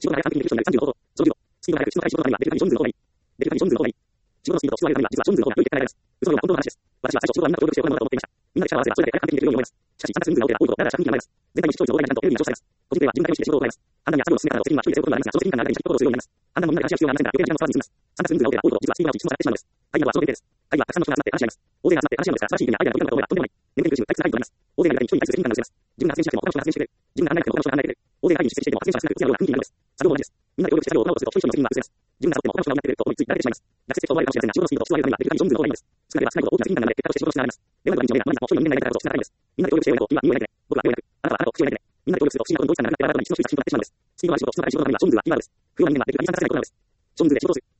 仕事が完璧にできる人になる30の方法。その10、スピードが速く、質の高い仕事のためには、デルタにジョンズの方がいい。デルタにジョンズの方がいい。仕事のスピードと質を上げるためには、実はジョンズの方が良い結果が得られます。嘘のような本当の話です。私は最初仕事はみんなと協力して行うものだと思っていました。みんなで力を合わせればそれだけ完璧にできるように思います。しかし、参加する人数が多ければ多いほど、だらだら借金が生まれます。全体の視聴率の多いがちゃんと有利に調査されます。個人では自分だけの意識で仕事を行います。判断や作業の進め方の責任は一人で背負うことがありますが、その責任感があるだけに先行動するようになります。判断もみんなで話し合う必要がありませんが、余計な時間も使わずに済みます。参加する人数が多ければ多いほど、実はスピードが落ち、質も下がってしまうのです。会議はその限定です。会議はたくさんの人が集まって話し合います。大勢が集まって話し合うのですが、素晴らしい意見やアイデアが飛び交うかと思えばとんでもない。眠気に苦しむ、退屈な会議となります。大勢がいるだけに人に対する責任感が増します。自分が考えなくても他の人が考えてくれる。大勢が発言しなくても他の人が発言してくれても、発言者が発言していても発言者が少なくても発言しなくても、大勢が意識していても発言するような雰囲気になるのです。作業も同じです。みんなで協力して作業を行おうとすると、一人の責任が薄れます。自分がサボっても他の人がうまくやってくれると思いついて慣れてしまいます。落雪してそう悪いかもしれませんが、仕事のスピードと質を上げるためにはデルタにジョンズの方がいいのです。少なければ少ないほど大きな責任感が生まれ、結果として仕事の質が上がります。でも毎日のメールは無理なも一人の人間がやりたいことと質が高いのです。みんなで協力してよいなと、君は君をやりたい。僕は君をやりたい。あなたはあなたを口をやりたい。みんなで協力すると不思議なことに同一感がなくなってバラバラに質の低い作品となってしまうのです。スピードがある仕事と質の高い仕事のためにはジョンズが今ある。不要な人間はデルタに参加させないことなのです。ジョンズで仕事をする。